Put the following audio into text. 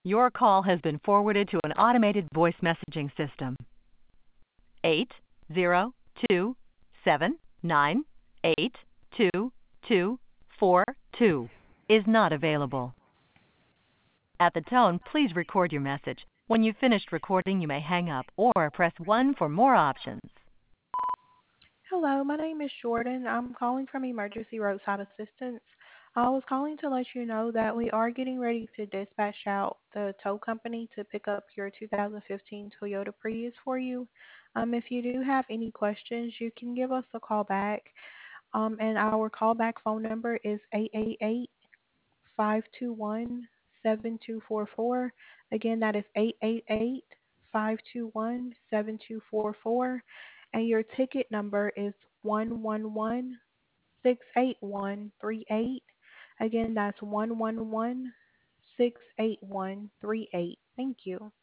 Your call has been forwarded to an automated voice messaging system. 802-798-2242 is not available. At the tone, please record your message. When you've finished recording, you may hang up or press 1 for more options. Hello, my name is Jordan. I'm calling from Emergency Roadside Assistance. I was calling to let you know that we are getting ready to dispatch out the tow company to pick up your 2015 Toyota Prius for you. If you do have any questions, you can give us a call back. And our callback phone number is 888-521-7244. Again, that is 888-521-7244. And your ticket number is 111-68138. Again, that's 111-68138. Thank you.